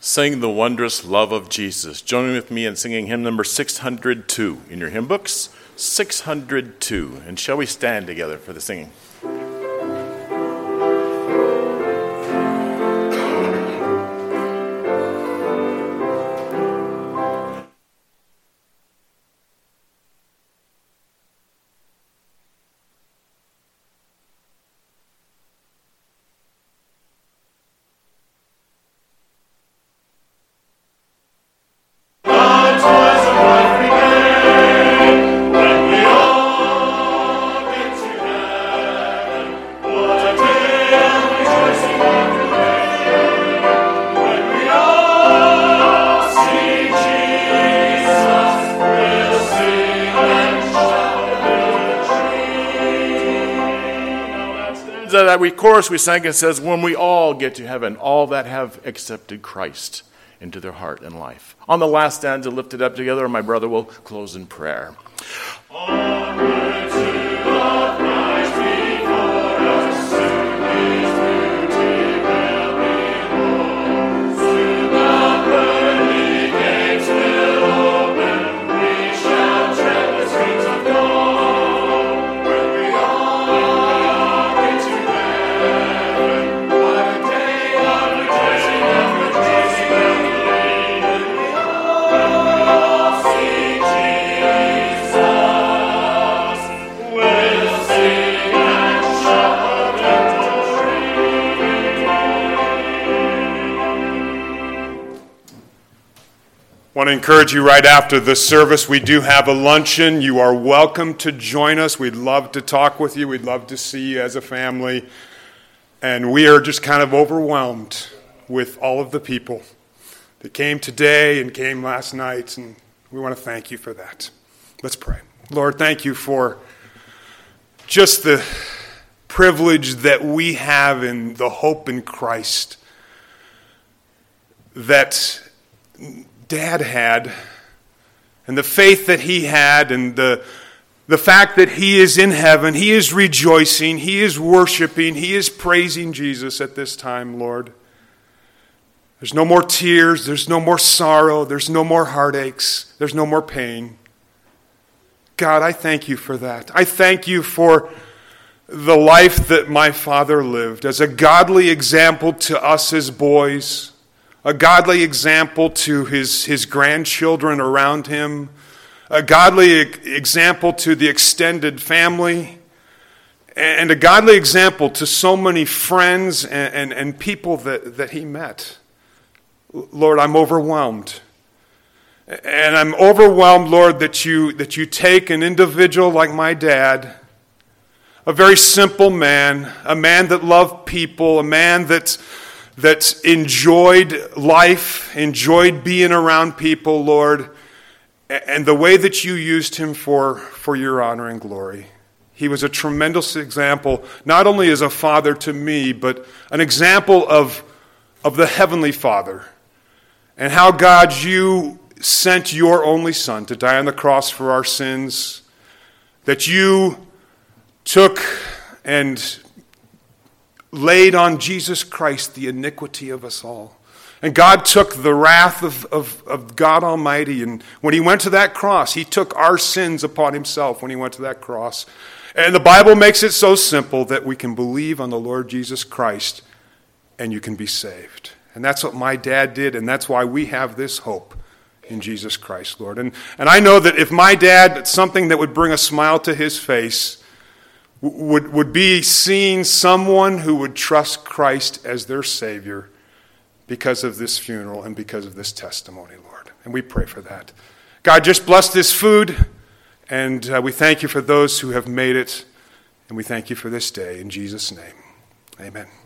sing the wondrous love of Jesus. Join with me in singing hymn number six hundred two in your hymn books, six hundred two. And shall we stand together for the singing? That we chorus we sang, it says, when we all get to heaven, all that have accepted Christ into their heart and life. On the last stanza, lifted up together, my brother will close in prayer. Onward to the Christ before us, soon his beauty will behold. Soon the pearly gates will open, we shall tread the streets of gold. When we all get to heaven, what a day of rejoicing and rejoicing and believing. We all see Jesus. We'll sing and shout I want to encourage you right after the service, we do have a luncheon. You are welcome to join us. We'd love to talk with you. We'd love to see you as a family. And we are just kind of overwhelmed with all of the people that came today and came last night, and we want to thank you for that. Let's pray. Lord, thank you for just the privilege that we have in the hope in Christ that Dad had, and the faith that he had, and the the fact that he is in heaven, he is rejoicing, he is worshiping, he is praising Jesus at this time, Lord. There's no more tears, there's no more sorrow, there's no more heartaches, there's no more pain. God, I thank you for that. I thank you for the life that my father lived as a godly example to us as boys, a godly example to his, his grandchildren around him, a godly example to the extended family, and a godly example to so many friends and, and, and people that, that he met. Lord, I'm overwhelmed. And I'm overwhelmed, Lord, that you, that you take an individual like my dad, a very simple man, a man that loved people, a man that that enjoyed life, enjoyed being around people, Lord, and the way that you used him for, for your honor and glory. He was a tremendous example, not only as a father to me, but an example of, of the Heavenly Father, and how, God, you sent your only Son to die on the cross for our sins, that you took and laid on Jesus Christ the iniquity of us all. And God took the wrath of, of, of God Almighty, and when he went to that cross, he took our sins upon himself when he went to that cross. And the Bible makes it so simple that we can believe on the Lord Jesus Christ and you can be saved. And that's what my dad did, and that's why we have this hope in Jesus Christ, Lord. And, and I know that if my dad, something that would bring a smile to his face would, would be seeing someone who would trust Christ as their Savior because of this funeral and because of this testimony, Lord. And we pray for that. God, just bless this food, and uh, we thank you for those who have made it, and we thank you for this day. In Jesus' name, amen.